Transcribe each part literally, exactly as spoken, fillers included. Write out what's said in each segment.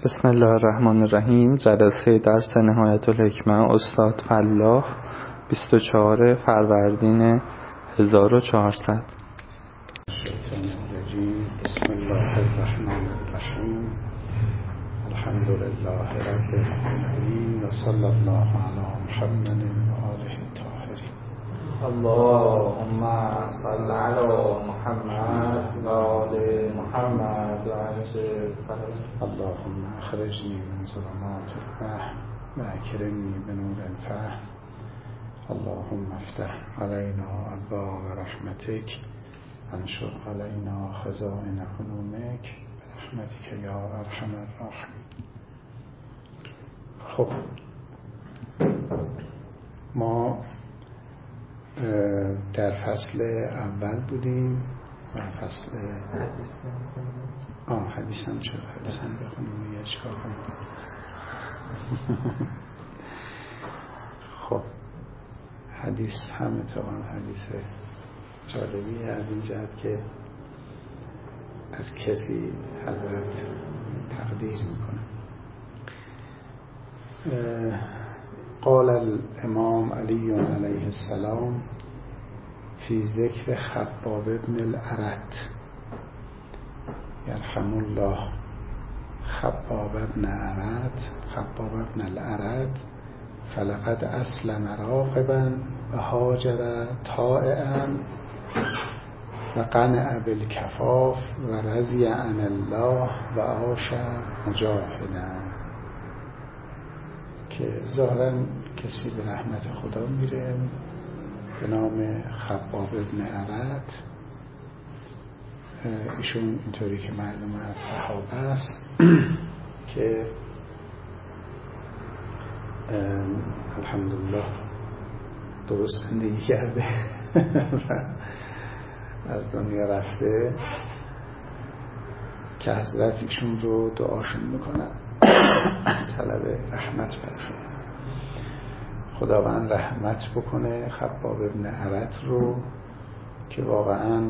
بسم الله الرحمن الرحیم. جلسه درس نهایت الحکمه استاد فلاح بیست و چهارم فروردین هزار و چهارصد. بسم الله الرحمن الرحیم. الحمد لله رب العالمین و صلی الله علی محمد و آله الطاهرین. اللهم صل علی محمد و آل محمد و عجل اللهم اخرجنی من ظلمات الوهم و اکرمنی بنور الفهم. اللهم افتح علینا ابواب رحمتک انشر علینا خزائن علومک برحمتک یا ارحم الراحمین. خب ما در فصل اول بودیم و فصل آه حدیث هم چرا حدیث هم بخونیم یه چکار کنیم. خب حدیث هم اتفاقا حدیث جالبی از این جهت که از کسی حضرت تقدیر میکنه. قال الامام علی علیه السلام فی ذکر خباب بن الارت یرحم الله خباب بن ارت خباب بن الارت فلقد اسلم راغبا و هاجر طائعا و قنع بالکفاف و رضی عن الله و عاش مجاهدا. که ظاهرا کسی به رحمت خدا میره به نام خباب بن ارت. ایشون اینطوری که معلومه از صحابه است که الحمدلله درست زندگی کرده از دنیا رفته که حضرت ایشون رو دعاشون میکنن طلب رحمت برشون. خداوند رحمت بکنه خباب ابن ارت رو که واقعا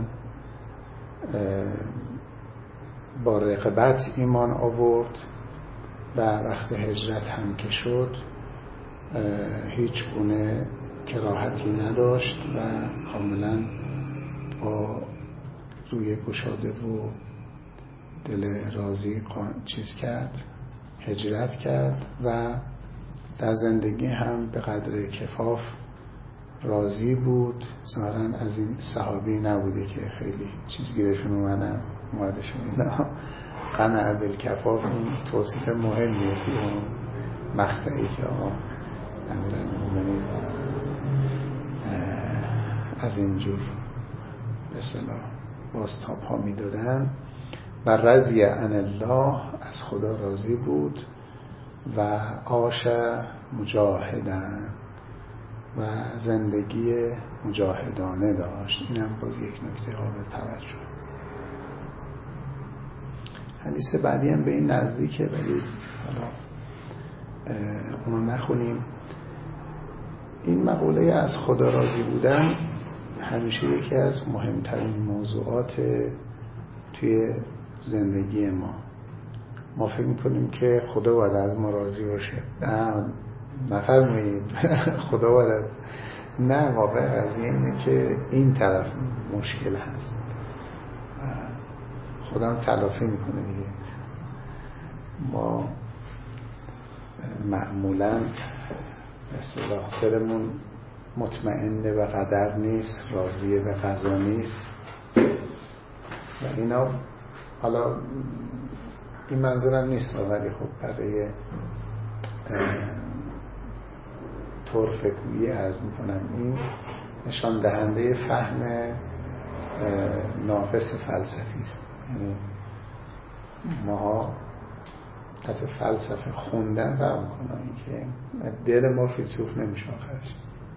با رغبت ایمان آورد و وقت هجرت هم که شد هیچ گونه کراهتی نداشت و کاملا با روی گشاده و دل راضی چیز کرد، هجرت کرد و در زندگی هم به قدر کفاف راضی بود. ظاهرا از این صحابی نبوده که خیلی چیز گیرشون اومدن اومدشون اینا. قنع بالکفاف این توصیف مهمیه که اون مقطعی که آقا امیرالمومنین از اینجور به اصطلاح بازتاب ها می دادن. و رضی عن الله از خدا راضی بود و عاش مجاهدن و زندگی مجاهدانه داشت. این هم باز یک نکته قابل توجه. حدیث بعدی هم به این نزدیکه ولی حالا اونو نخونیم. این مقوله از خدا راضی بودن همیشه یکی از مهمترین موضوعات توی زندگی ما. ما فکر میکنیم که خدا باید از ما راضی باشه. نه نفرمایید خدا باید از نه واقع از اینه که این طرف مشکل هست. خدا هم تلافی میکنه دیگه. ما معمولا اصطلاح دلمون مطمئن به قدر نیست، راضی به قضا نیست و اینا. حالا این منظورم نیست ولی خب برای طور فکری عرض میکنم این نشان دهنده فهم ناقص فلسفی است. یعنی ماها حتی فلسفه خوندن فهم کنن که دل ما فیلسوف نمیشه آخرش.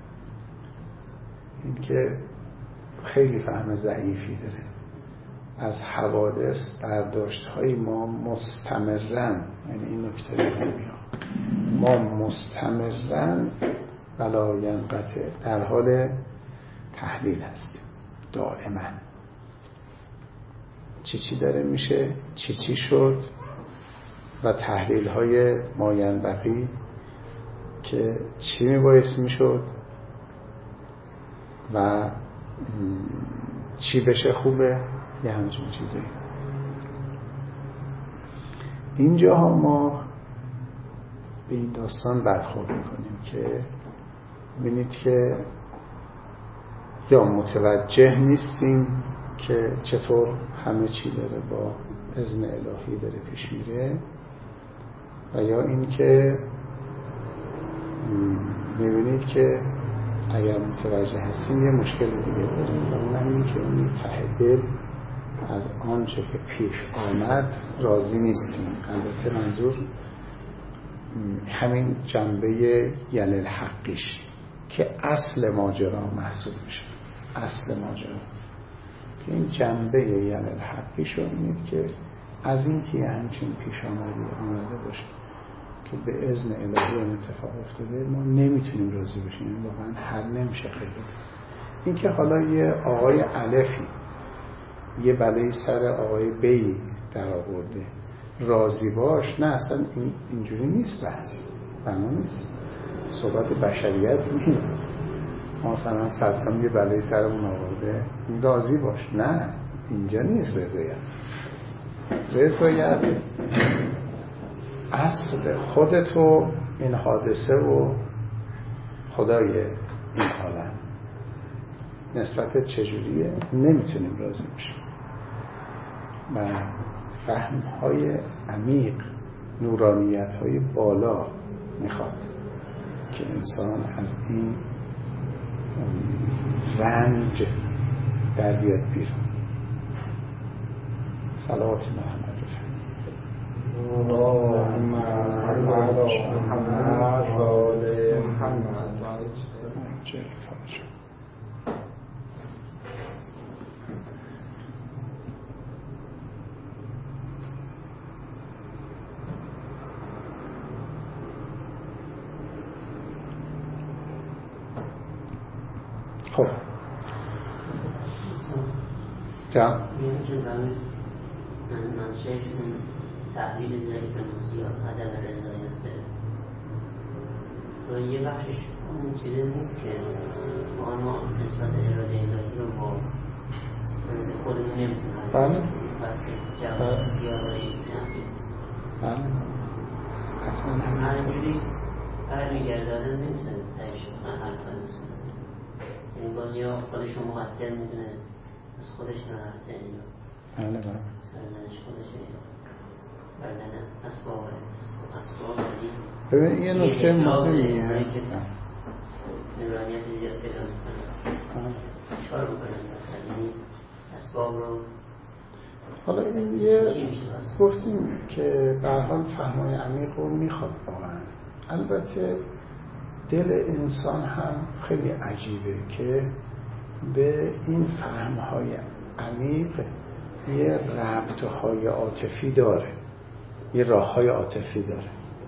این که خیلی فهم ضعیفی داره از حوادث. برداشت های ما مستمرن، یعنی این نکته نمیاد، ما مستمرن ولا ینقطع در حال تحلیل هستیم دائما. چی چی داره میشه، چی چی شد، و تحلیل های ماینبغی که چی میبایست میشد و چی بشه خوبه، یه همچون چیزی. اینجا ها ما به این داستان برخورد میکنیم که ببینید که یا متوجه نیستیم که چطور همه چی داره با اذن الهی داره پیش میره، و یا این که میبینید که اگر متوجه هستیم یه مشکل دیگه داریم، و اون همین که اون ته دل از آنچه که پیش آمد راضی نیستیم. البته منظور همین جنبه یلل حقیش که اصل ماجرا محسوب میشه، اصل ماجرا که این جنبه یلل حقیش رو می‌بینید که از این که همچین پیش آمدی آمده باشه که به اذن الهی اون اتفاق افتاده، ما نمیتونیم راضی بشیم، واقعا حل نمیشه خیلی. این که حالا یه آقای الفی یه بلای سر آقای بی در آورده راضی باش، نه اصلا این اینجوری نیست، بحث بنا نیست، صحبت بشریت نیست. مثلا سلطان یه بلای سرمون آورده راضی باش، نه اینجا نیست رضایت. رضایت اصل خودتو، این حادثه و خدای این عالم نسبت چجوریه نمیتونیم راضی بشیم. و فهم های عمیق، نورانیت های بالا میخواد که انسان از این رنج در بیاد بیرون. صلوات محمد اللهم صل علی محمد و آل محمد. خب جا من منشهشون تحلیل ضعیف موضوع عدم رضایت بره و یه بخشش اون چیزی نیست که ما نسبت اراده الهی رو با خودمون نمیتونم. بله پس جواب بیارایی نفید. بله اصلا همین همینجوری برمیگرده آدم نمیتونه تایش حل کنه. مثلا این باز یا خودشون مقصر میدونه از خودش نرفته یا بله بله سرزنش خودشه یا بردن اسباب اسباب داریم. ببین یه نکته مهمیه نورانیت زیاد پیدا میکنه چکار میکنن مثلا این اسباب رو. حالا این یه گفتیم که به هر حال فهمای عمیق رو میخواد واقعا. البته دل انسان هم خیلی عجیبه که به این فهمهای عمیق یه ربطهای عاطفی داره، یه راههای عاطفی داره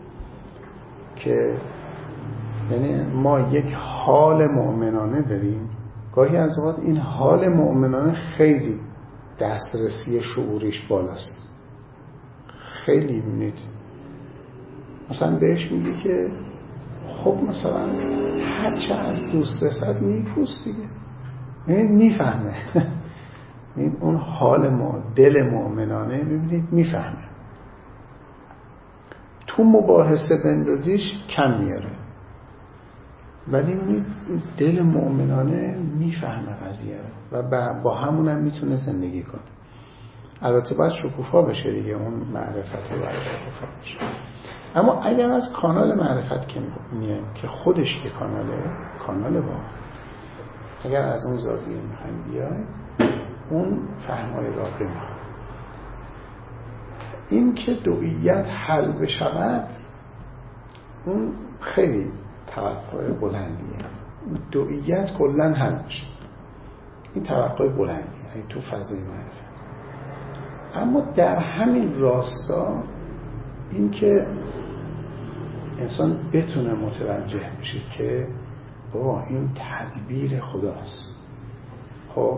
که یعنی ما یک حال مؤمنانه داریم. گاهی از اوقات این حال مؤمنانه خیلی دسترسی شعوریش بالاست، خیلی میبینید مثلا بهش میگی که خب مثلا هرچه از دوست رسد میپوست دیگه، یعنی میفهمه. این اون حال ما دل مؤمنانه میبینید میفهمه، تو مباحثه بندازیش کم میاره، ولی میبینید دل مؤمنانه میفهمه قضیه رو و با همون هم میتونه زندگی کنه. البته باید شکوفا بشه دیگه، اون معرفت رو باید شکوفا بشه. اما اگر از کانال معرفت که میایم که خودش که کاناله، کانال با اگر از اون زاویه میخوایم بیایم، اون فهمای راقی میخواد. این که دوئیت حل بشود اون خیلی توقع بلندیه. دوئیت کلن حل بشه، این توقع بلندیه این تو فضای معرفت. اما در همین راستا این که انسان بتونه متوجه بشه که بابا این تدبیر خداست، خب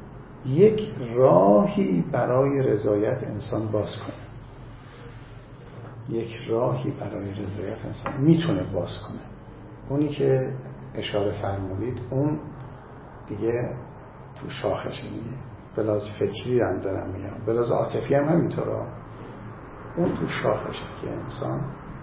یک راهی برای رضایت انسان باز کنه. یک راهی برای رضایت انسان میتونه باز کنه. اونی که اشاره فرمودید اون دیگه تو شاخشه دیگه. بلاز فکری هم دارم میگم، بلاز عاطفی هم همینطوره. اون تو شاخشه که انسان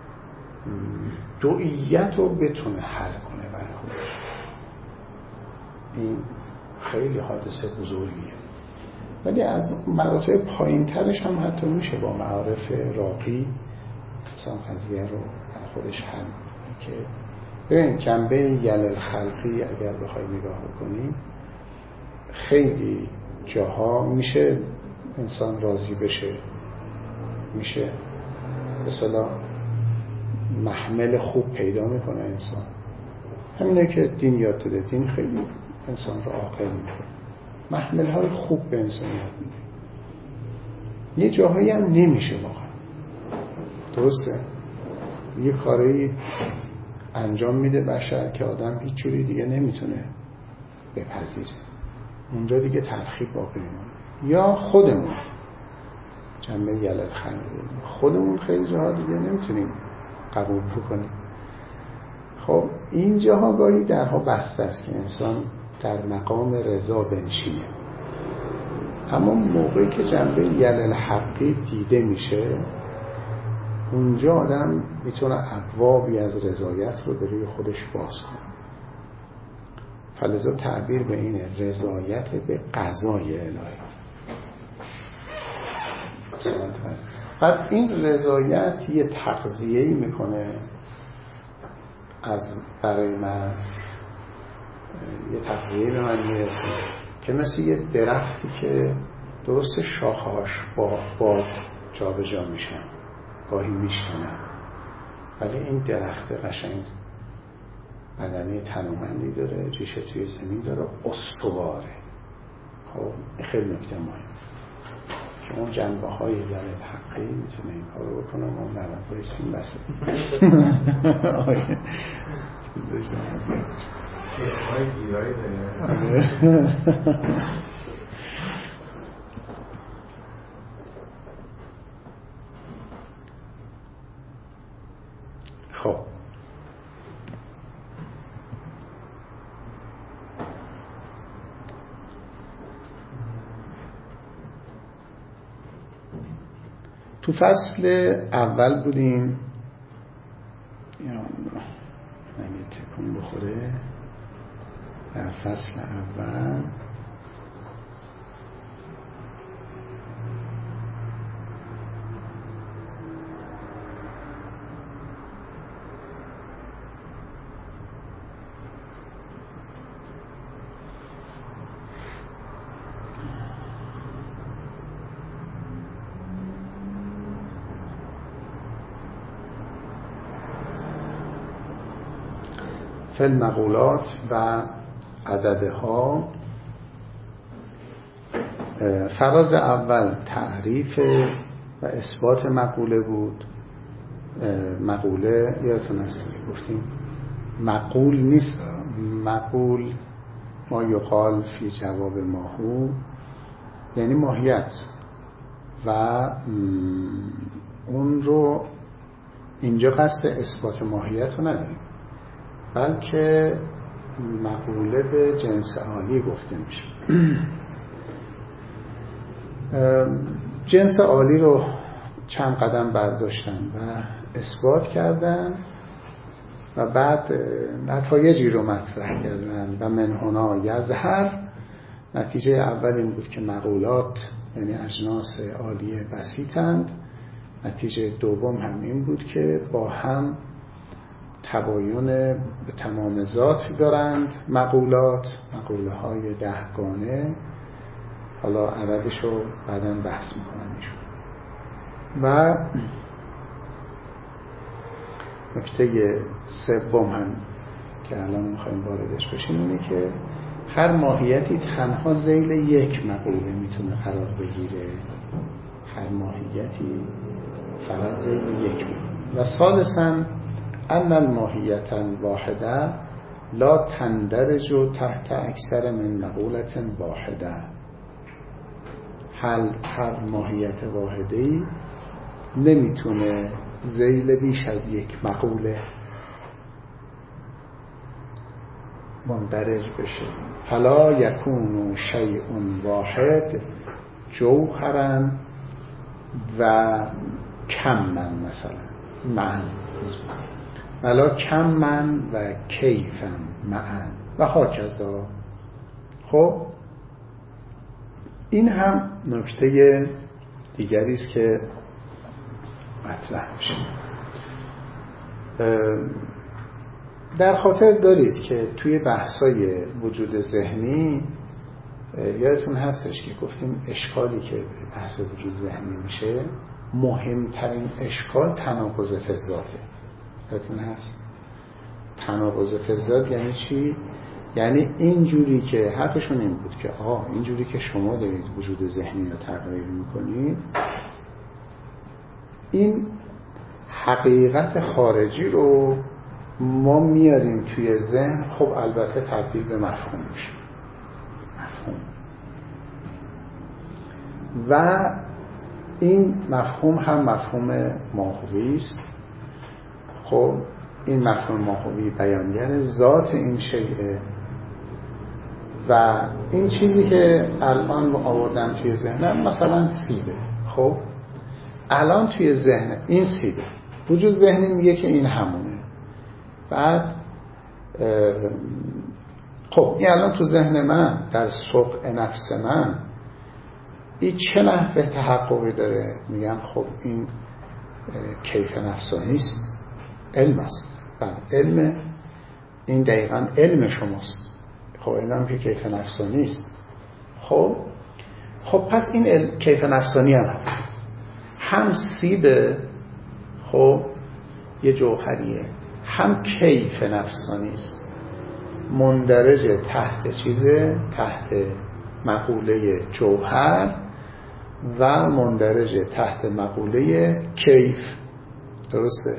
دوئیت رو بتونه حل کنه برای خودش. این خیلی حادثه بزرگیه. ولی از مراتب پایین ترش هم حتی میشه با معارف راقی انسان قضیه رو در خودش حل که ببین جنبه یلل خلقی اگر بخوای نگاه کنی خیلی جاها میشه انسان راضی بشه، میشه به اصطلاح محمل خوب پیدا میکنه انسان. همینه که دین یاد داده، دین خیلی انسان رو عاقل میکنه، محمل های خوب به انسان یاد میده. یه جاهایی هم نمیشه واقعا، درسته؟ یه کاری انجام میده بشر که آدم هیچ جوری دیگه نمیتونه بپذیره، اونجا دیگه تلخی باقی میمونه. یا خودمون جنبه یلل خلقی، خودمون خیلی جاها دیگه نمیتونیم قبول بکنیم. خب این جاها گاهی درها بسته است که انسان در مقام رضا بنشینه. اما موقعی که جنبه یلل حقی دیده میشه اونجا آدم میتونه ابوابی از رضایت رو به روی خودش باز کنه. فلذا تعبیر به اینه رضایت به قضای الهی. بعد این رضایت یه تغذیه‌ای میکنه از برای من، یه تغذیه‌ای به من میرسه که مثل یه درختی که درست شاخه‌هاش با باد جا به جا میشن، گاهی میشکنن، ولی این درخت قشنگ بدنه تنومندی داره، ریشه توی زمین داره، استواره. خب خیلی نکته مهمه که اون جنبه های یلل حقی میتونه این کار رو بکنه. ما نرم بایستیم بسه آیه چیز داشتم هزید های گیرایی داره. خب تو فصل اول بودیم، یا نمیه تکون بخوره. در فصل اول فی المقولات و عددها. فراز اول تعریف و اثبات مقوله بود. مقوله یادتون هست که گفتیم مقول نیست، مقول ما یقال فی جواب ماهو یعنی ماهیت، و اون رو اینجا قصد اثبات ماهیت رو نداریم، بلکه مقوله به جنس عالی گفته میشه. جنس عالی رو چند قدم برداشتن و اثبات کردن و بعد نتایجی رو مطرح کردن و من هنا یظهر. نتیجه اول این بود که مقولات یعنی اجناس عالیه بسیطند. نتیجه دوم هم این بود که با هم تباین به تمام ذات دارند. مقولات مقوله های دهگانه، حالا عددش رو بعداً بحث میکنم ایشون. و نکته سوم هم که الان میخوایم واردش بشیم اینه که هر ماهیتی تنها ذیل یک مقوله میتونه قرار بگیره. هر ماهیتی فقط ذیل یک مقوله. و ثالثاً ان الماهیت الواحده لا تندرج تحت اکثر من مقولت واحده. هر هر ماهیت واحده‌ای نمیتونه ذیل بیش از یک مقوله مندرج بشه. فلا یکون شیء واحد جوهرا و کمن، مثلا معن ولا کمن و کیفن معن و هاکذا. خب این هم نکته دیگری است که مطرح میشه. در خاطر دارید که توی بحثای وجود ذهنی یادتون هستش که گفتیم اشکالی که به بحث وجود ذهنی میشه، مهمترین اشکال تناقض فی الذاته. یادتون هست تناقض فی الذات یعنی چی؟ یعنی اینجوری که حرفشون این بود که آه اینجوری که شما دارید وجود ذهنی رو تغییر میکنید، این حقیقت خارجی رو ما میاریم توی ذهن، خب البته تبدیل به مفهوم میشه، مفهوم و این مفهوم هم مفهوم ماهوی است. خب این مفهوم ماهوی بیانگر ذات این شیء و این چیزی که الان آوردم توی ذهنم مثلا سیبه. خب الان توی ذهن این سیبه، وجود ذهنی میگه که این همونه. بعد خب این الان تو ذهن من در سبع نفس من این چه نحوه تحققی داره؟ میگم خب این کیف نفسانی است، علم است. بله علم، این دقیقا علم شماست. خب علم که کیف نفسانی است. خب خب پس این علم کیف نفسانی هم هست، هم سیبه، خب یه جوهریه، هم کیف نفسانی است، مندرج تحت چیزه، تحت مقوله جوهر و مندرج تحت مقوله کیف. درسته؟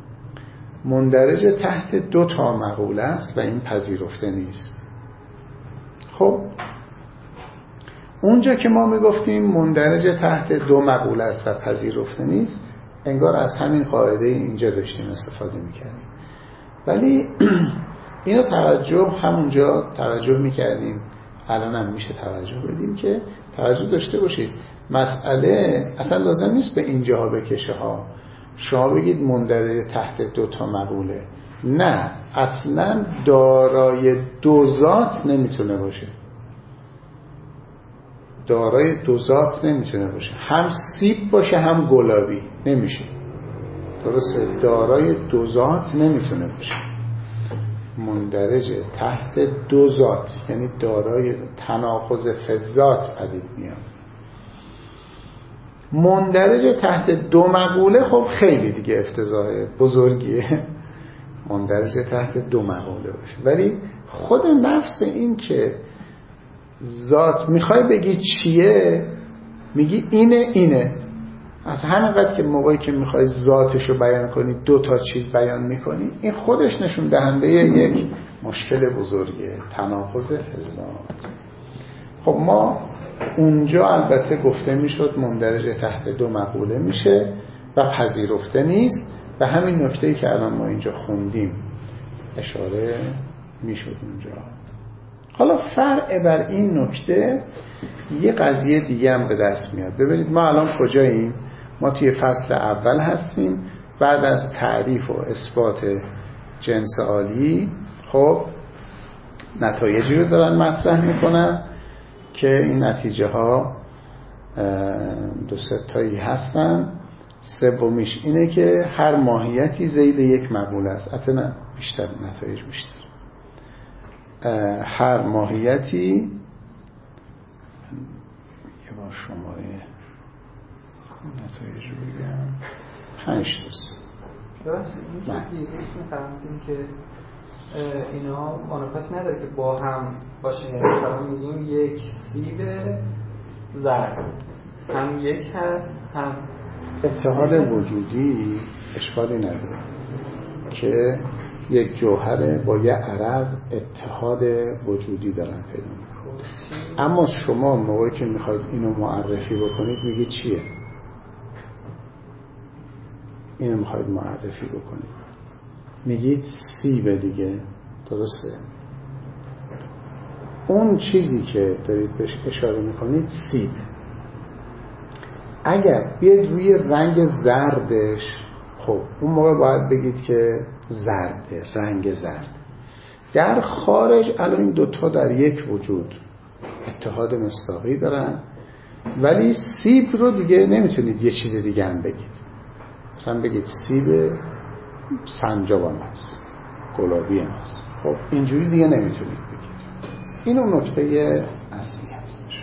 مندرج تحت دو تا مقوله است و این پذیرفته نیست. خب اونجا که ما میگفتیم مندرج تحت دو مقوله است و پذیرفته نیست، انگار از همین قاعده اینجا داشتیم استفاده میکردیم، ولی اینو توجه همونجا توجه میکردیم، الان هم میشه توجه بدیم که توجه داشته باشید مسئله اصلا لازم نیست به اینجا بکشه ها، شما بگید مندرج تحت دو تا مقوله، نه اصلا دارای دو ذات نمیتونه باشه، دارای دو ذات نمیتونه باشه، هم سیب باشه هم گلابی نمیشه. درسته؟ دارای دو ذات نمیتونه باشه، مندرج تحت دو ذات یعنی دارای تناقض فی الذات پدید میاد. مندرج تحت دو مقوله خب خیلی دیگه افتضاح بزرگیه، مندرج تحت دو مقوله باشه، ولی خود نفس این که ذات میخوای بگی چیه، میگی اینه اینه، از همینقدر که موقعی که میخوای ذاتشو بیان کنی دو تا چیز بیان میکنی، این خودش نشون دهنده یک مشکل بزرگه، تناقض فی الذات. خب ما اونجا البته گفته میشد مندرج تحت دو مقوله میشه و پذیرفته نیست، به همین نکته‌ای که الان ما اینجا خوندیم اشاره میشد اونجا. حالا فرع بر این نکته یه قضیه دیگه هم به دست میاد. ببینید ما الان کجاییم؟ ما توی فصل اول هستیم، بعد از تعریف و اثبات جنس عالی خب نتایجی رو دارن مطرح میکنن که این نتیجه ها دو ستایی هستن. سومیش اینه که هر ماهیتی ذیل یک مقوله است. حتی نه بیشتر، نتایج بیشتر. هر ماهیتی یه بار شماره نتایج رو بگم پنج توست. درست این که فهمیدیم که اینا منافاتی نداره که با هم باشه. مثلا میگیم یک سیب زرد هم یک هست، هم اتحاد وجودی اشکالی نداره که یک جوهره با یه عرض اتحاد وجودی دارن پیدا میکنن. اما شما موقعی که میخواید اینو معرفی بکنید میگی چیه؟ اینو میخواید معرفی بکنید. میگید سیبه دیگه، درسته؟ اون چیزی که دارید بهش اشاره میکنید سیبه. اگر بیاید روی رنگ زردش، خب اون موقع باید بگید که زرده، رنگ زرد. در خارج الان این دوتا در یک وجود اتحاد مصداقی دارن، ولی سیب رو دیگه نمیتونید یه چیز دیگه هم بگید. مثلا بگید سیب سنجابان هست، گلابی هست. خب اینجوری دیگه نمیتونید بگید. این اون نکته اصلی هستش.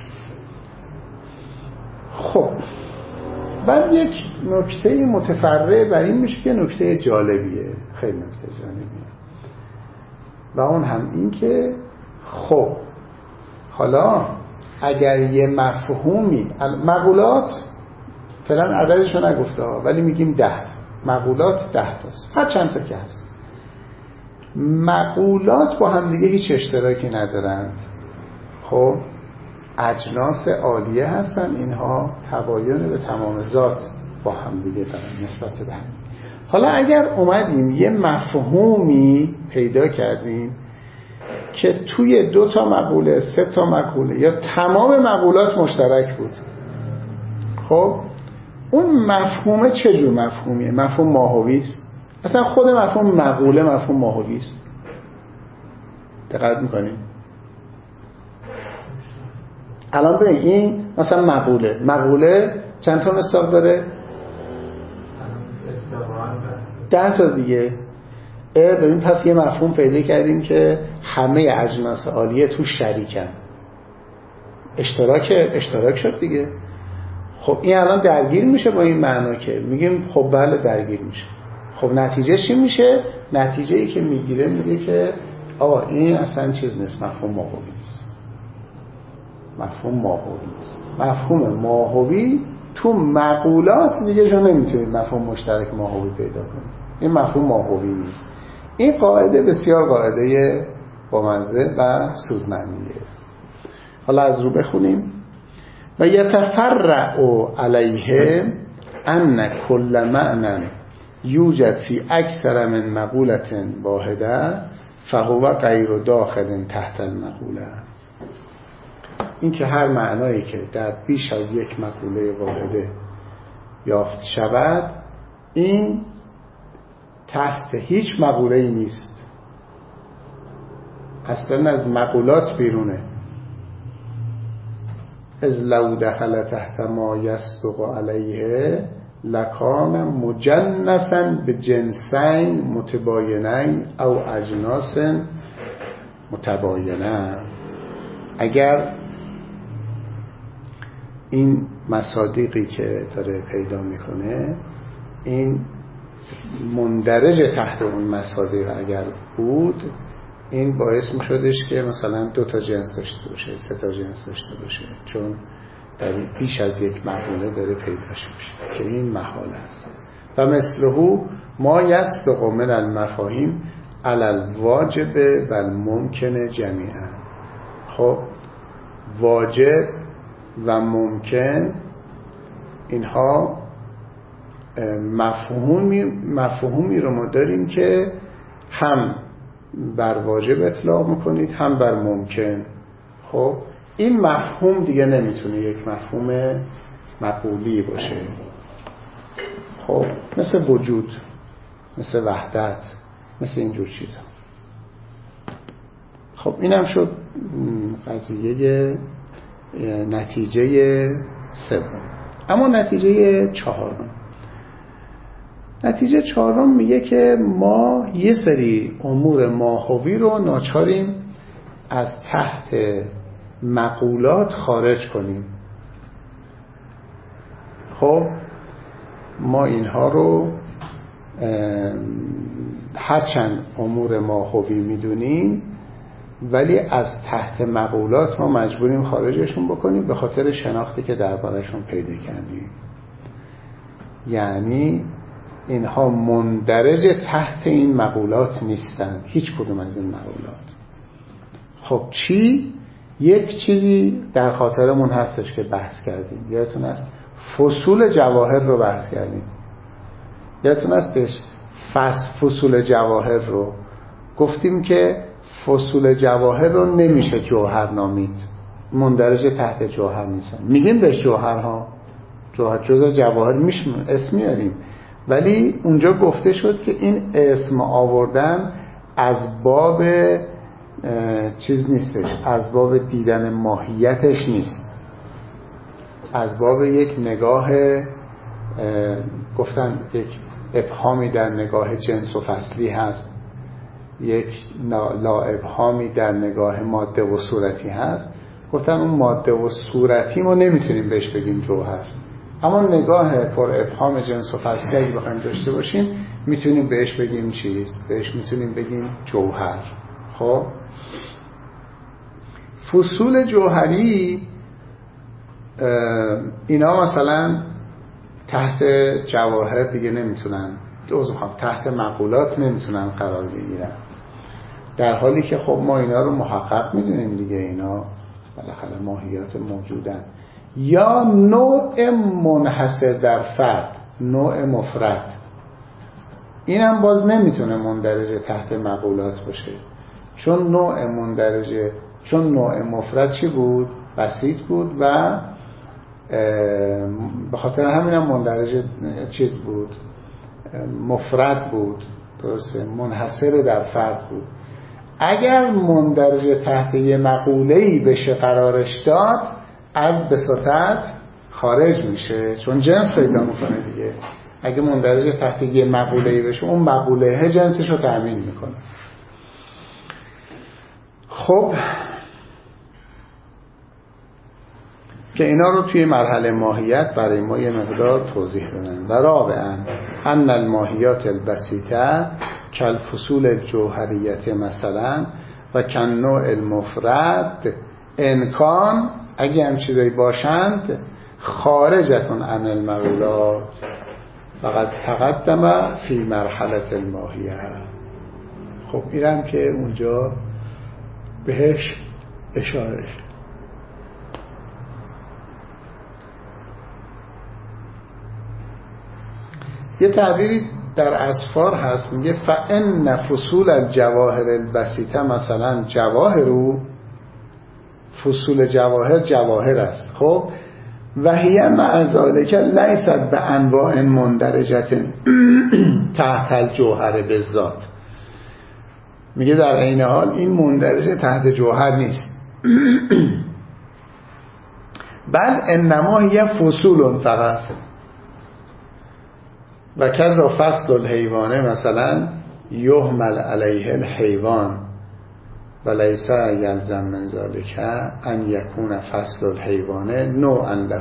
خب بعد یک نکته متفرع بر این میشه که نکته جالبیه، خیلی نکته جالبیه، و اون هم این که خب حالا اگر یه مفهومی، مقولات فعلا عددشو نگفته ولی میگیم ده، مقولات ده تاست، هر چند تا که هست. مقولات با هم دیگه هیچ اشتراکی ندارند. خب اجناس عالیه هستن، اینها تباین به تمام ذات با هم دیگه دارن نسبت به هم. حالا اگر اومدیم یه مفهومی پیدا کردیم که توی دو تا مقوله، سه تا مقوله یا تمام مقولات مشترک بود، خب اون مفهومه چه جور مفهومیه؟ مفهوم ماهوی است. اصلا خود مفهوم مقوله مفهوم ماهوی است. دقت می‌کنید؟ الان ببین این مثلا مقوله، مقوله چند تا مصداق داره؟ ده تا دیگه. ببین پس یه مفهوم پیدا کردیم که همه اجناس عالیه تو شریکن، اشتراک اشتراک شد دیگه. خب این الان درگیر میشه با این معنا که میگیم خب بله درگیر میشه. خب نتیجه چی میشه؟ نتیجه ای که میگیره میگه که آقا این اصلا چیز نیست، مفهوم ماهوی نیست. مفهوم ماهوی نیست. مفهوم ماهوی تو مقولات دیگه شما نمیتونید مفهوم مشترک ماهوی پیدا کنید. این مفهوم ماهوی نیست. این قاعده بسیار قاعده بامزه و سودمندیه. حالا از رو بخونیم. و یتفرع علیه ان کل معنی یوجد فی اکثر من مقولت واحده فهو غیر داخل تحت المقوله. این که هر معنایی که در بیش از یک مقوله واحده یافت شود، این تحت هیچ مقوله‌ای نیست، اصلا از مقولات بیرونه. از لو دخل تحت ما یصدق علیه لکان مجنسا به جنسین متباینین او اجناس متباینه. اگر این مصادیقی که داره پیدا میکنه این مندرج تحت اون مصادیق اگر بود، این باعث می شدش که مثلا دو تا جنس داشته باشه، سه تا جنس داشته باشه، چون در بیش از یک مقوله داره پیداش میشه که این محال است. و مثله ما یصدق من المفاهیم علی الواجب و الممکن جمیعا. خب واجب و ممکن اینها مفهومی مفهومی رو ما داریم که هم بر واجب اطلاق میکنید هم بر ممکن. خب این مفهوم دیگه نمیتونه یک مفهوم مقولی باشه. خب مثل وجود، مثل وحدت، مثل اینجور چیزا. خب اینم شد قضیه نتیجه سوم. اما نتیجه چهارم، نتیجه چهارم میگه که ما یه سری امور ماهوی رو ناچاریم از تحت مقولات خارج کنیم. خب ما اینها رو هرچند امور ماهوی میدونیم ولی از تحت مقولات ما مجبوریم خارجشون بکنیم به خاطر شناختی که دربارشون پیدا کردیم. یعنی اینها مندرج تحت این مقولات نیستن، هیچ کدوم از این مقولات. خب چی؟ یک چیزی در خاطرمون هستش که بحث کردیم، یادتون هست فصول جواهر رو بحث کردیم. یادتون هستش فصول جواهر رو گفتیم که فصول جواهر رو نمیشه جوهر نامید، مندرج تحت جوهر نیستن. میگیم بهش جوهرها، جوهر جزء جواهر میشه اسم میاریم، ولی اونجا گفته شد که این اسم آوردن از باب چیز نیستش، از باب دیدن ماهیتش نیست، از باب یک نگاه گفتن یک ابهامی در نگاه جنس و فصلی هست، یک لا ابهامی در نگاه ماده و صورتی هست. گفتن اون ماده و صورتی ما نمیتونیم بهش بگیم جوهر، اما نگاه پر ابهام جنس و فصلی اگه بخوایم داشته باشیم میتونیم بهش بگیم چیز، بهش میتونیم بگیم جوهر. خب فصول جوهری اینا مثلا تحت جواهر دیگه نمیتونن، تحت مقولات نمیتونن قرار بگیرن، در حالی که خب ما اینا رو محقق میدونیم دیگه، اینا بالاخره ماهیات موجودن. یا نوع منحصر در فرد، نوع مفرد، اینم باز نمیتونه مندرج تحت مقولات باشه، چون نوع مندرج چون نوع مفرد چی بود؟ بسیط بود و به خاطر همینم مندرج چیز بود، مفرد بود، درسته، منحصر در فرد بود. اگر مندرج تحت یه مقوله‌ای بشه قرارش داد، از بساطت خارج میشه، چون جنس پیدا میکنه دیگه. اگه مندرج تحت یه مقوله‌ای بشه، اون مقوله جنسش رو تأمین میکنه. خب که اینا رو توی مرحله ماهیت برای ما یه مقدار توضیح بدن. و رابعاً ان الماهیات البسیطه کالفصول الجوهریه مثلا و کن نوع المفرد امکان، اگه هم چیزایی باشند خارجتون عن المقولات فقط تقدم فی مرحله الماهیه. خب اینم که اونجا بهش اشاره شد. یه تعبیری در اسفار هست میگه فإن فصول الجواهر البسیطه مثلا جواهرو، فصول جواهر جواهر است. خب و هی مع ذلک لیست به انواع مندرجه تحت الجوهر بالذات، میگه در عین حال این مندرجه تحت جوهر نیست، بل انما هی فصول فقط. و کذا فصل الحیوانه مثلا یحمل علیه الحیوان و لیس یلزم من ذلک ان یکون فصل الحیوانه نوعا له.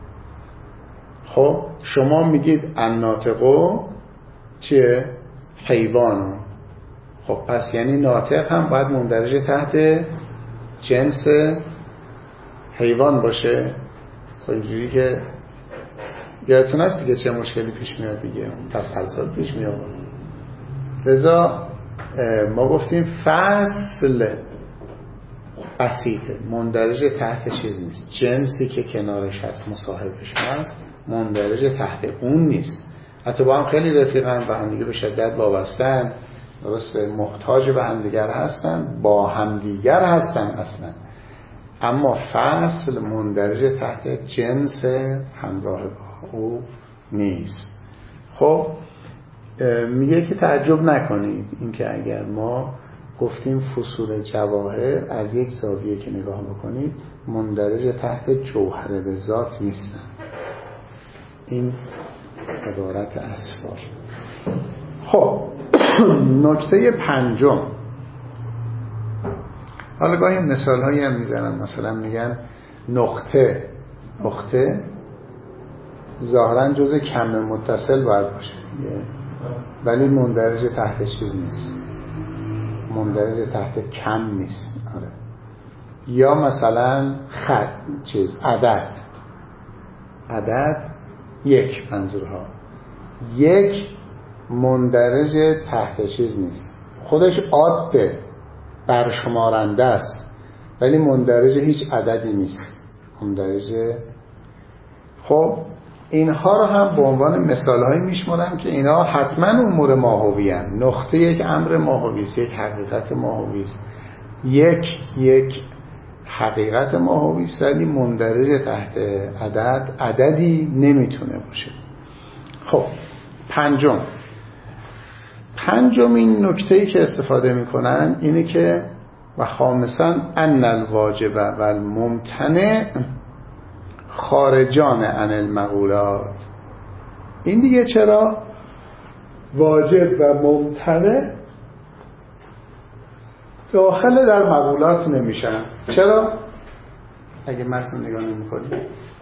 خب شما میگید الناطقو چیه؟ حیوانو. خب پس یعنی ناطق هم باید مندرج تحت جنس حیوان باشه. خب اینجوری که یادتون هست دیگه چه مشکلی پیش میاد دیگه، تسلسل پیش میاد. لذا ما گفتیم فصل بسیطه، مندرج تحت چیز نیست، جنسی که کنارش هست مصاحبش هست مندرج تحت اون نیست. حتی با هم خیلی رفیقن، با هم دیگه به شدت وابستن، درسته، محتاج به هم دیگر هستن، با هم دیگر هستن اصلا، اما فصل مندرج تحت جنس همراه با او نیست. خب میگه که تعجب نکنید اینکه اگر ما گفتیم فصول جواهر از یک زاویه که نگاه بکنید مندرج تحت جوهر به ذات نیستن. این عبارت اسفار. خب نکته پنجم، حالا گاهی مثال هایی هم میزنن، مثلا میگن نقطه نقطه ظاهرا جز کم متصل باید باشه ولی مندرج تحت چیز نیست، مندرج تحت کم نیست. آره. یا مثلا خط چیز عدد عدد یک، منظورها یک مندرج تحت چیز نیست، خودش عاده برشمارنده است ولی مندرج هیچ عددی نیست، مندرج. خب اینها رو هم به عنوان مثالهایی میشمارن که اینا حتما امور ماهوی هستند. نقطه یک امر ماهوی است، یک حقیقت ماهوی است، یک یک حقیقت ماهوی است، ولی مندرج تحت عدد عددی نمیتونه باشه. خب پنجم پنجمین نکته‌ای که استفاده میکنن اینه که و خامساً ان الواجب و الممتنع خارجان عن المقولات. این دیگه چرا واجب و ممتنع داخل در مقولات نمیشن؟ چرا؟ اگه متن نگاه نمی‌کنید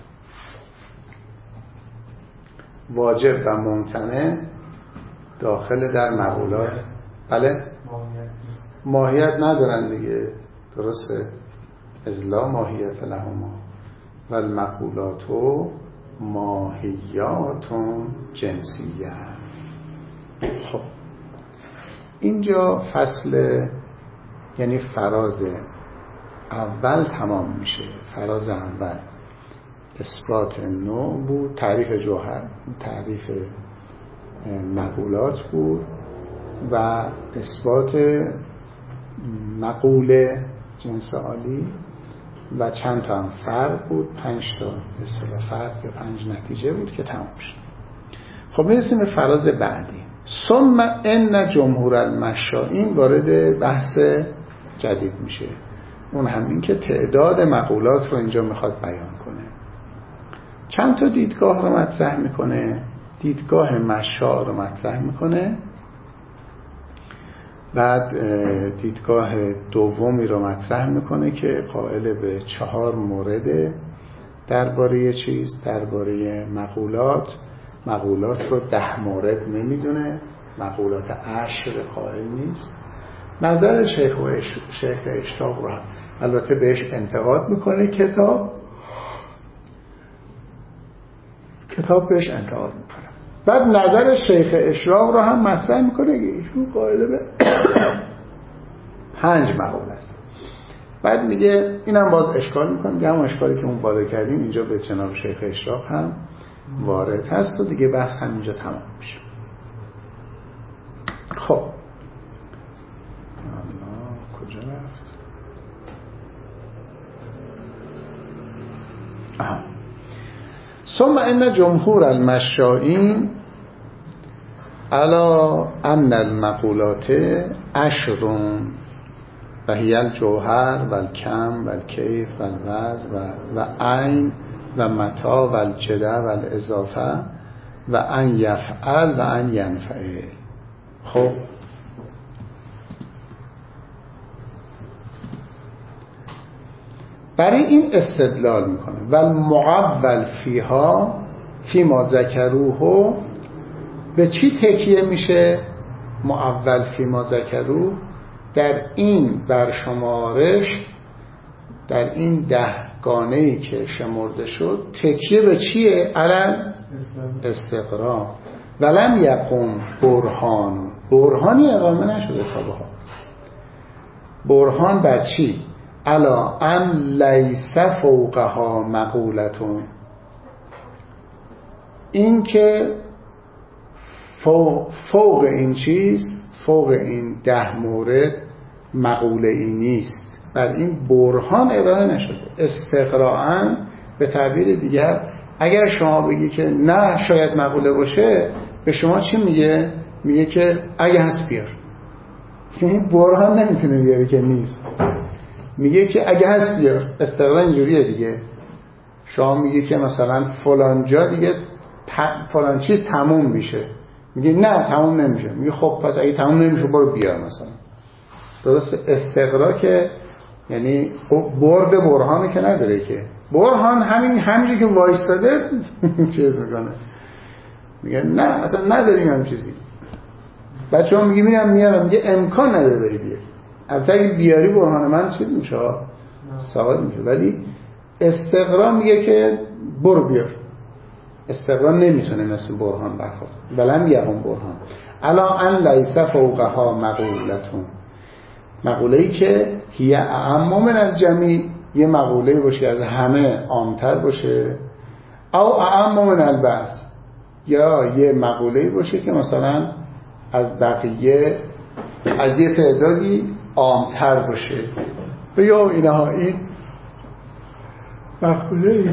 واجب و ممتنع داخل در مقولات بله ماهیت ندارن دیگه، درسته؟ ازلا ماهیت لهما و المقولات ماهیات جنسیه. خب اینجا فصل یعنی فراز اول تمام میشه. فراز اول اثبات نوع بود، تعریف جوهر، تعریف مقولات بود و اثبات مقوله جنس عالی و چند تا هم فرق بود، پنج تا اصطلاح فرق یا پنج نتیجه بود که تمام شد. خب میرسیم به فراز بعدی. ثم ان جمهور المشائین وارد بحث جدید میشه، اون همین که تعداد مقولات رو اینجا میخواد بیان کنه. چند تا دیدگاه رو مطرح میکنه، دیدگاه مشاع رو مطرح میکنه، بعد دیدگاه دومی رو مطرح میکنه که قائل به چهار مورد درباره یه چیز، درباره مقولات. مقولات رو ده مورد نمیدونه، مقولات عشر قائل نیست. نظر شیخ و شیخ اشراق رو هم البته بهش انتقاد میکنه، کتاب کتاب بهش انتقاد میکنه. بعد نظر شیخ اشراق رو هم مطرح میکنه که ایشون قائل به پنج مقوله است. بعد میگه اینم باز اشکال میکنه، میگه همون اشکالی که اون بالا کردیم اینجا به جناب شیخ اشراق هم وارد هست و دیگه بحث هم اینجا تمام میشه. خب کجا رفت؟ آها. ثم ان جمهور المشائین علی ان المقولات عشر و هی الجوهر و الکم و الکیف و الوزن و, و عین و متا و الجده و الاضافه و ان یفعل و ان ینفعل. خب برای این استدلال میکنه و المعول فیها فی ما ذکروه. به چی تکیه میشه معول فی ما ذکروه؟ در این برشمارش، در این ده گانه‌ای که شمرده شد تکیه به چیه؟ علم استقرا. ولم یقم برهان، برهانی اقامه نشده تا به حال. برهان بر چی؟ الا ام لیس فوقها مقولتون، این که فوق, فوق این چیز، فوق این ده مورد مقوله ای نیست. بر این برهان ارائه نشده. استقراءً به تعبیر دیگر اگر شما بگی که نه شاید مقوله باشه، به شما چی میگه؟ میگه که اگه هست بیار. این برهان نمیتونه بیاره که نیست، میگه که اگه هست بیار. استقراء اینجوریه دیگه. شما میگه که مثلا فلان جا دیگه فلان چیز تموم میشه، میگه نه تموم نمیشه، میگه خب پس اگه تموم نمیشه برو بیار مثلا. درست؟ استقراء که یعنی برد برهانی که نداره، که برهان همین همینجوری که وایستاده چیز میکنه، میگه نه اصلا نداریم هم چیزی. بچه‌ها میگه میرم میارم، میگه امکان نداره بری بیاری. البته اگه بیاری برهان من چیز میشه، ثابت میشه، ولی استقراء میگه که برو بیار. استقراء نمیتونه مثل برهان برخورد. ولم یقم برهان الا ان لیس فوقها مقولتون، مقوله‌ای که هی اعم من الجمیع، یه مقوله باشه از همه عامتر باشه. او اعم من البعض، یا یه مقوله‌ای باشه که مثلا از بقیه از یه تعدادی عام‌تر باشه، و یا اینها این مقوله‌ای.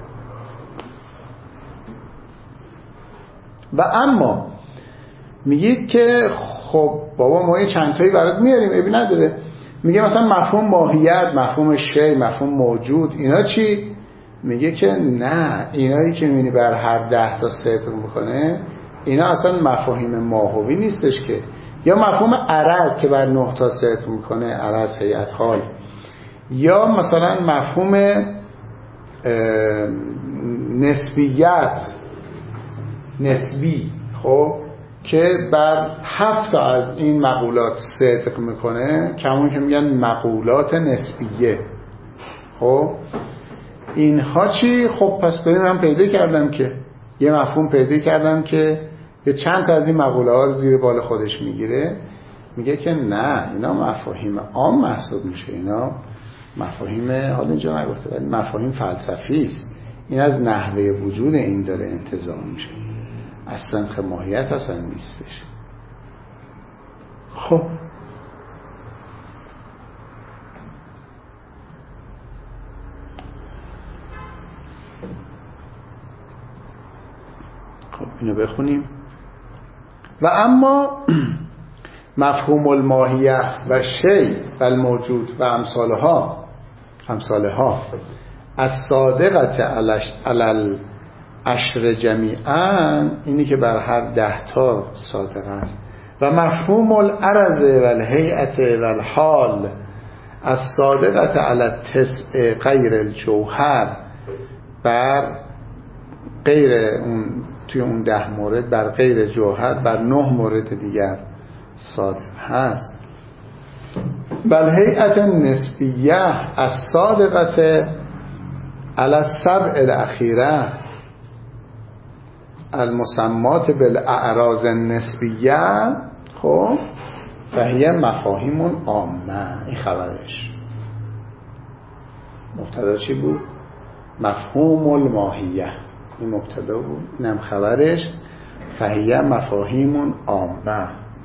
و اما میگید که خب بابا ما یه چند تایی برات میاریم ابی نداره، میگه مثلا مفهوم ماهیت، مفهوم شی، مفهوم موجود، اینا چی؟ میگه که نه، اینایی که میبینی بر هر ده تا صدق میکنه اینا اصلا مفاهیم ماهوی نیستش که، یا مفهوم عرض که بر نه تا صدق میکنه، عرض هیئت حال، یا مثلا مفهوم نسبیت، نسبی، خب که بر هفت تا از این مقولات صدق میکنه، کمون که میگن مقولات نسبیه. خب اینها چی؟ خب پس بریم من پیدا کردم که یه مفهوم پیدا کردم که یه چند تا از این مقولات زیر بال خودش میگیره. میگه که نه، اینا مفاهیم عام محسوب میشه، اینا مفاهیم، حالا اینجا نگفته ولی مفاهیم فلسفی است، این از نحوه وجود این داره انتزاع میشه، اصلا که ماهیت اصلا نیستش. خب خب اینو بخونیم. و اما مفهوم الماهیه و شی و الموجود و امثالها امثالها از صادقت علل عشر جمیعا، اینی که بر هر ده تا صادق است. و مفهوم العرض و الهیئت و الحال از صادقت علی التسع غیر الجوهر، بر غیر اون، توی اون ده مورد بر غیر جوهر، بر نه مورد دیگر صادق هست. و الهیئت النسبیه از صادقت علی السبع الاخیره المسمات بالاعراض النسبیه، خب فهیه مفاهیم عامه. این خبرش. مبتدا چی بود؟ مفهوم الماهیه، این مبتدا بود، اینم خبرش. فهیه مفاهیم عامه،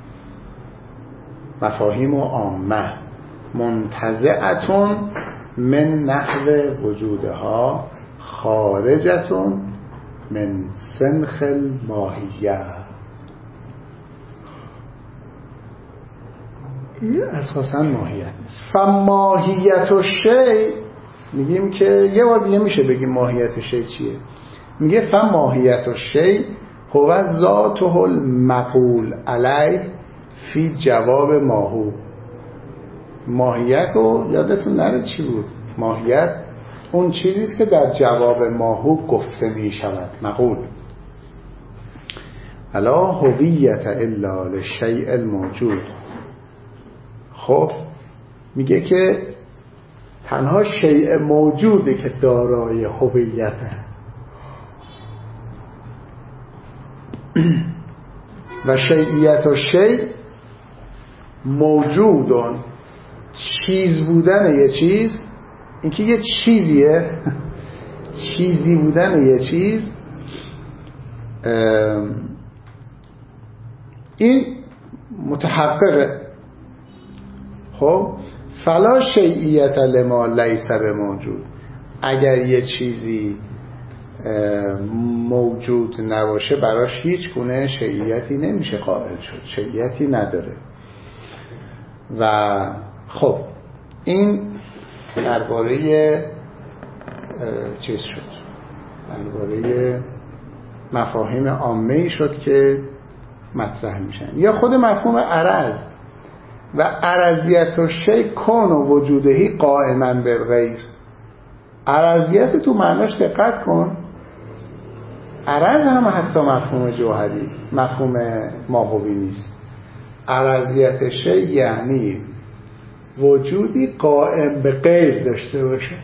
مفاهیم عامه منتزعتون من نحو وجودها خارجتون من سنخ الماهیه. این اساسا ماهیت نیست. فماهیت و شی، میگیم که یه بار دیگه میشه بگیم ماهیت شی چیه. میگه فماهیت و شی هو ذاته المقول علیه فی جواب ماهو. ماهیت رو یادتون نره چی بود؟ ماهیت اون چیزیست که در جواب ماهو گفته می شود، مقول. الا هویت الا للشیء الموجود. خب میگه که تنها شیء موجوده که دارای هویته و شیعیت و شیء موجودون، چیز بودن یه چیز، این که یه چیزیه، چیزی بودن یه چیز، این متحققه. خب فلا شیعیت لما لیس بموجود، اگر یه چیزی موجود نباشه براش هیچ گونه شیعیتی نمیشه قائل شد، شیعیتی نداره. و خب این درباره چیز شد، درباره مفاهیم عامه‌ای شد که مطرح میشن. یا خود مفهوم عرض و عرضیت و شی کون و وجودهی قائما به غیر. عرضیت تو معناش دقت کن، عرض هم حتی مفهوم جوهری، مفهوم ماهوی نیست. عرضیت شی یعنی وجودی قائم به غیر داشته باشه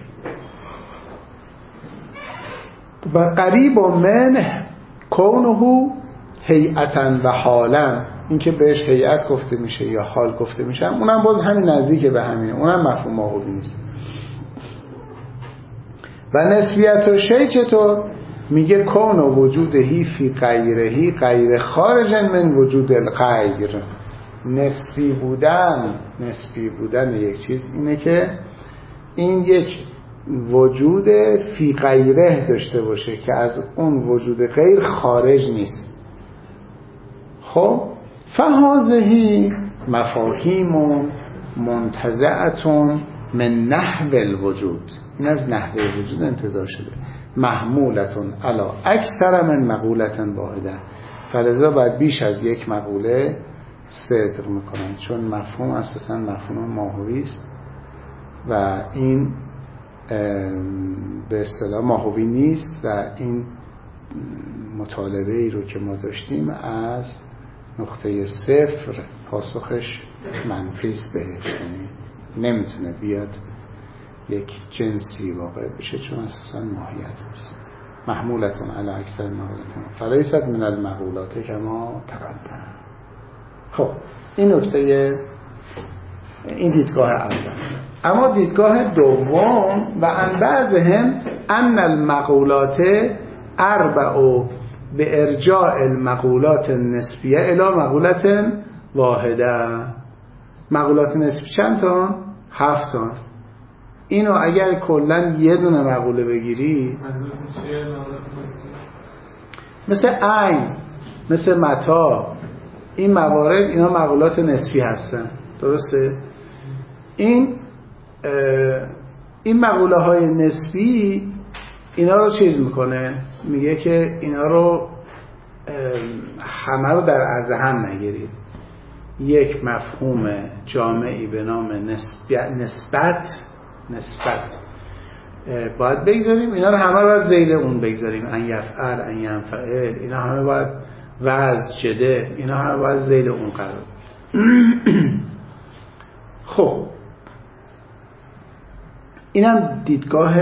و قریب من کونه هیئتا و حالا، این که بهش هیئت گفته میشه یا حال گفته میشه، اونم باز همین نزدیک به همینه، اونم مفهوم ماهوی نیست. و نسبیت و شی چطور؟ میگه کون و وجودهی فی غیرهی غیر خارج من وجود الغیر. نسبی بودن نسبی بودن یک چیز اینه که این یک وجود فی غیره داشته باشه که از اون وجود غیر خارج نیست. خب فهذه مفاهیم منتزعه من نحو الوجود. این از نحو الوجود انتزاع شده. محمولتون علی اکثر من مقولة واحده. فلذا باید بیش از یک مقوله صدق میکنن، چون مفهوم اساسا مفهوم ماهوی است و این به اصطلاح ماهوی نیست و این مطالبه ای رو که ما داشتیم از نقطه صفر پاسخش منفی است بهش، یعنی نمیتونه بیاد یک جنسی واقع بشه چون اساسا ماهیت نیست. محمولتون علی اکثر مقولتون فلیست من المقولات کما تقدم. خب این نکته این دیدگاه اول. اما دیدگاه دوم و ان بعضهم ان المقولات اربع به ارجاع المقولات النسبیه الی مقولت واحده. مقولات نسبی چند تا؟ هفت تا. اینو اگر کلا یه دونه مقوله بگیری مثل عین، مثل متا، این موارد اینا مقولات نسبی هستن، درسته؟ این این مقوله های نسبی اینا رو چیز میکنه، میگه که اینا رو همه رو در عرض هم نگیرید. یک مفهوم جامعی به نام نسبت نسبت باید بگذاریم، اینا رو همه رو باید ذیل اون بگذاریم. ان یفعل، ان ینفعل، اینا همه باید وضع، جده، اینا همه باید ذیل اون قرار. خب اینم دیدگاه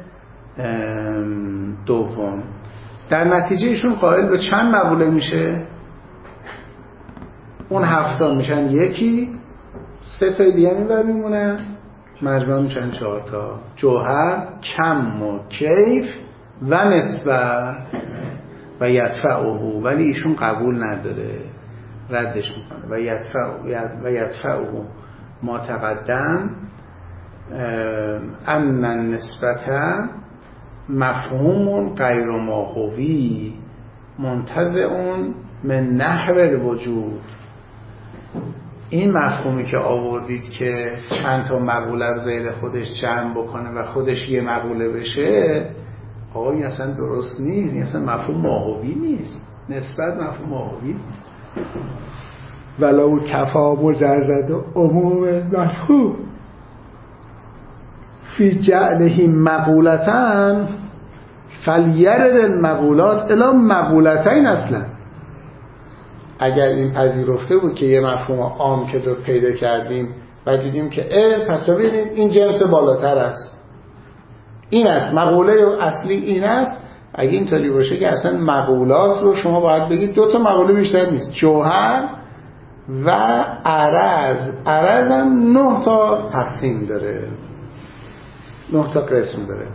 دوم. در نتیجه ایشون قائل به چند مقوله میشه؟ اون هفتا میشن یکی، سه تا دیگه اینور میمونن، مجموع میشن چهار تا. جوهر، کم و کیف و نسبت و یدفعه، ولی ایشون قبول نداره، ردش میکنه. و یدفعه و یدفعه ما تقدم ان النسبت مفهوم غیر ماهوی منتزع من نحو الوجود. این مفهومی که آوردید که چند تا مقوله رو ذیل خودش جمع بکنه و خودش یه مقوله بشه، آقا این اصلا درست نیست، این اصلا مفهوم ماهوی نیست. نسبت مفهوم ماهوی نیست. ولو کفا مجرد عموم مفهوم فی جعله مقولتن فلیرد المقولات الی مقولتین اصلا. اگر این پذیرفته بود که یه مفهوم عام که دو پیدا کردیم و دیدیم که اه پس ببینید این جنس بالاتر است، این است مقوله اصلی، این است. اگه اینطوری باشه که اصلا مقولات رو شما باید بگید دو تا مقوله بیشتر نیست، جوهر و عرض. عرض هم نه تا تقسیم داره، نه تا قسم داره.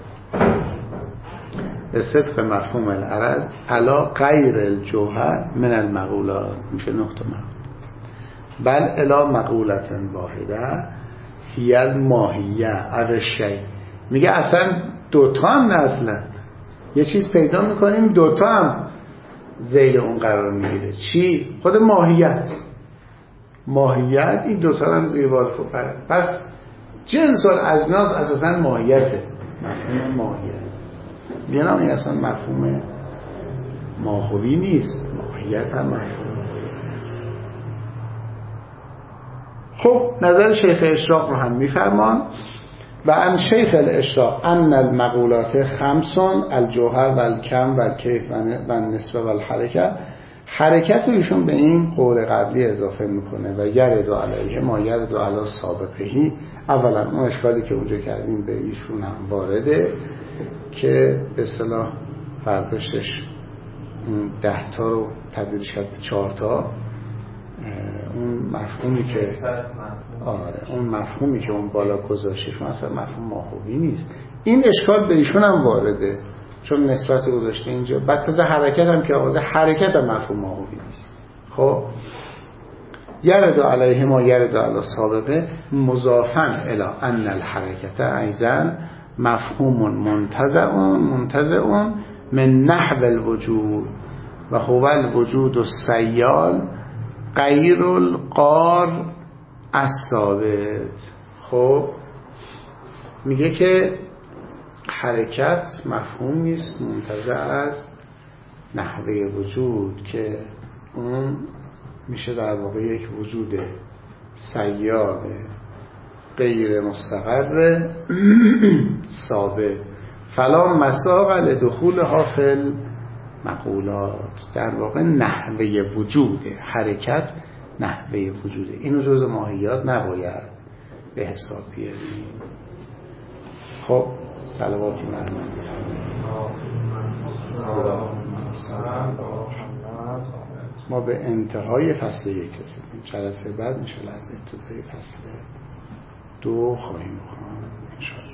به صدق مفهوم العرض علا غیر الجوهر من المقولات میشه نه تا مقوله. بل الا مقولت واحده هی الماهیه او الشیء. میگه اصلا دوتا هم نه، اصلا یه چیز پیدا میکنیم دوتا هم ذیل اون قرار میگیره. چی؟ خود ماهیت. ماهیت این دوتا هم زیر بار خود قرار. پس جنس الاجناس اساسا ماهیته، مفهوم ماهیت. بیانم این اصلا مفهوم ماهوی نیست، ماهیت هم مفهوم. خب نظر شیخ اشراق رو هم میفرمان و ان شیخ الاشراق ان المقولات خمسون الجوهر و الکم و الکیف و النسبه و الحرکه. حرکت رو ایشون به این قول قبلی اضافه میکنه و یرد علیه ما یرد علی سابقهی. اولا اون اشکالی که اونجا کردیم به ایشون هم وارده که به اصطلاح برداشتش ده تا رو تبدیل کرد به چهار تا. اون مفهومی که آره اون مفهومی که اون بالا گذاشتش اصلا مفهوم ماهوی نیست. این اشکال به ایشون هم وارده چون نسبت رو گذاشته اینجا. بعد تازه حرکت هم که آورده، حرکت هم مفهوم ماهوی نیست. خب یرد علیه ما یرد علی سابقه مضافا الی ان الحرکت ایضا مفهوم منتزع منتزع من نحو الوجود و هو الوجود السیال غیر القار الثابت. خب میگه که حرکت مفهوم نیست منتزع از نحوه وجود که اون میشه در واقع یک وجود سیال غیر مستقر ثابت. فلا مساق لدخول حافل مقولات. در واقع نحوه وجوده، حرکت نحوه وجوده. اینو جز ماهیات نباید به حساب بیاریم. خب صلواتی مرمون ما به انتهای فصل یک رسیدیم. جلسه بعد انشاءالله از ابتدای فصل دو خواهیم خواند انشاءالله.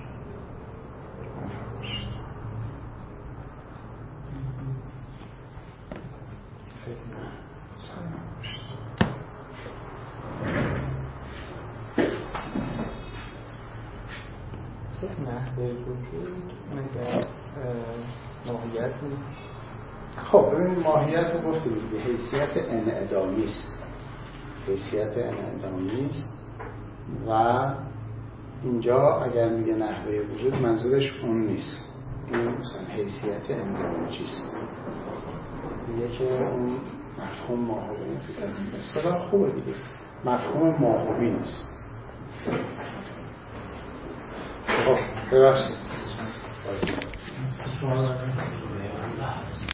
نحوه وجود مگر ماهیت نیست؟ خب ببینید ماهیت رو گفتیم دیگه، حیثیت انعدامی است، حیثیت انعدامی است و اینجا اگر میگه نحوه وجود منظورش اون نیست، این مثلا حیثیت انعدامی است، میگه که اون مفهوم ماهوی اصطلاح خوبه دیگه، مفهوم ماهوی نیست. خب ببخشید